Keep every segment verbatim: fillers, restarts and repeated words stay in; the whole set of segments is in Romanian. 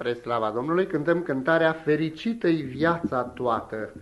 Spre slava Domnului cântăm cântarea Fericită-i viața toată.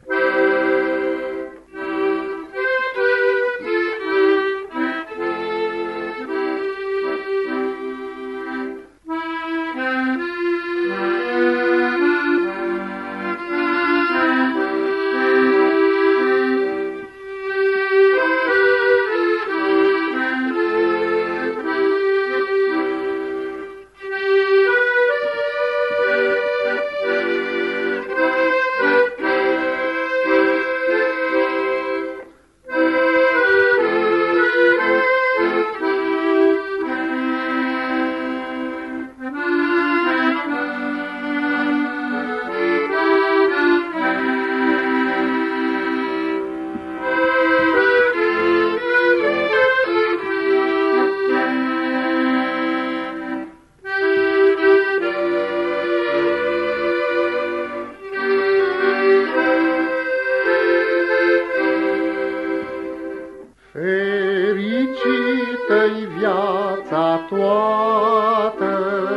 Fericită-i viața toată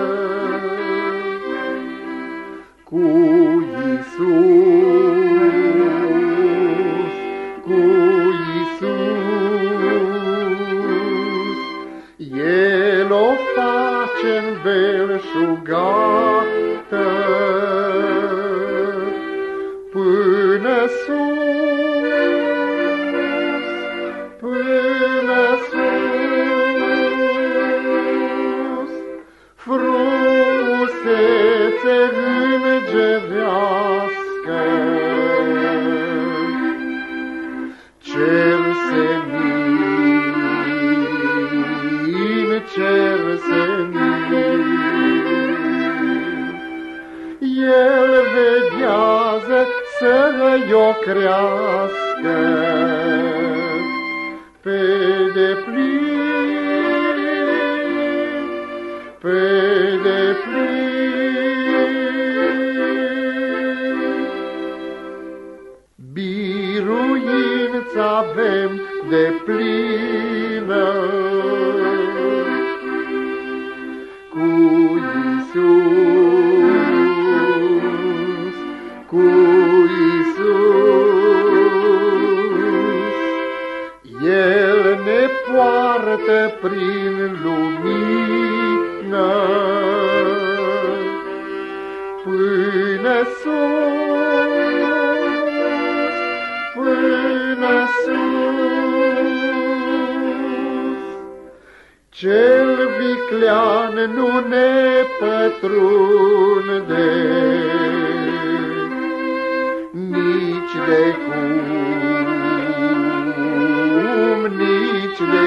cu Iisus, cu Iisus. El o face-n belșugată până sus, până sus, frumusețe îngerească, cer senin, cer senin. El veghează să-i o crească pe deplin, pe deplin. Biruință avem deplină cu Iisus, cu Iisus. El ne poartă prin lumină până sus, până sus. Cel viclean nu ne pătrunde nici de cum, nici de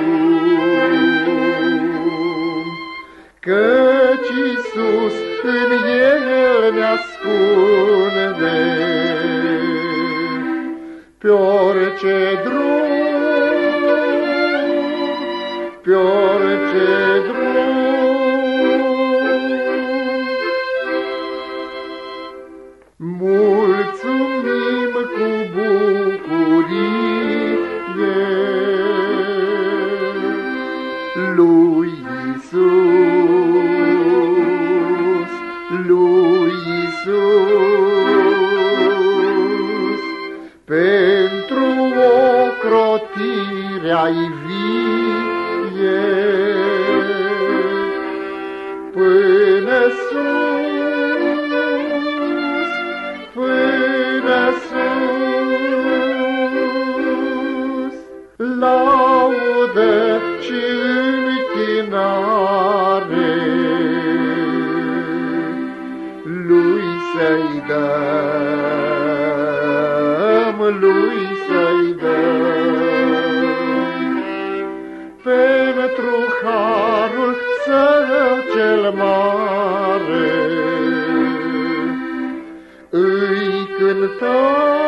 cum, căci Iisus în El ne-ascunde pe orice drum, pe orice drum. Mulțumim cu bucurie lui Iisus, lui Iisus, pentru ocrotirea-i vie până sus, până sus. Laudă și închinare lui să-i dăm, lui să-i dăm, pentru harul Său cel mare. Îi cântăm